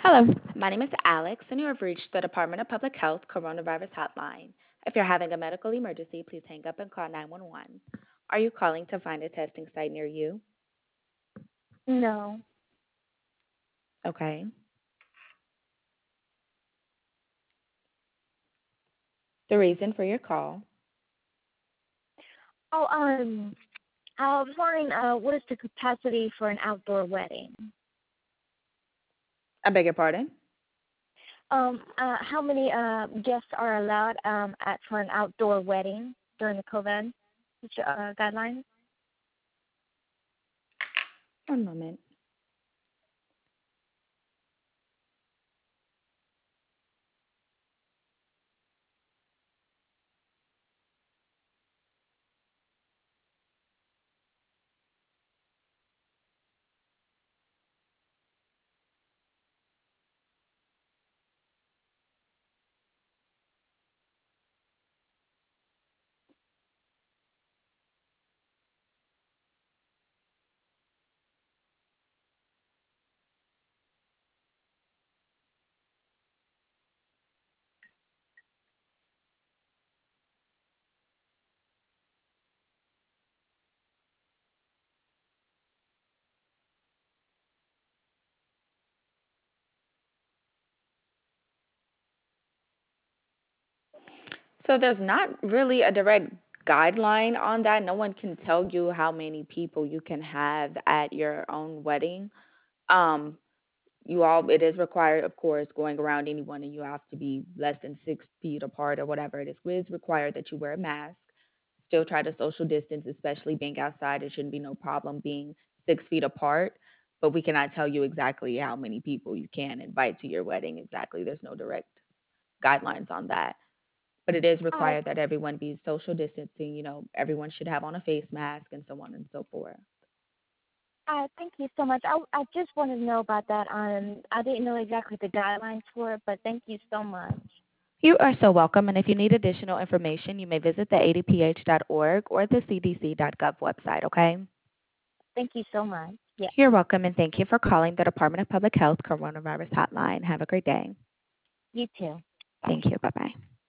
Hello, my name is Alex, and you have reached the Department of Public Health Coronavirus Hotline. If you're having a medical emergency, please hang up and call 911. Are you calling to find a testing site near you? No. Okay. The reason for your call. Oh, I was wondering, what is the capacity for an outdoor wedding? I beg your pardon? How many guests are allowed at for an outdoor wedding during the COVID guidelines? One moment. So there's not really a direct guideline on that. No one can tell you how many people you can have at your own wedding. Um, you all it is required, of course, going around anyone, and you have to be less than 6 feet apart or whatever. It is required that you wear a mask. Still try to social distance, especially being outside. It shouldn't be no problem being 6 feet apart, but we cannot tell you exactly how many people you can invite to your wedding. Exactly, there's no direct guidelines on that, but it is Uh, required that everyone be social distancing. Everyone should have on a face mask and so on and so forth. thank you so much. I just wanted to know about that. I didn't know exactly the guidelines for it, but thank you so much. You are so welcome, and if you need additional information, you may visit the adph.org or the cdc.gov website, okay? Thank you so much. Yeah, You're welcome, and thank you for calling the Department of Public Health Coronavirus Hotline. Have a great day. you too. Thank you. Bye bye.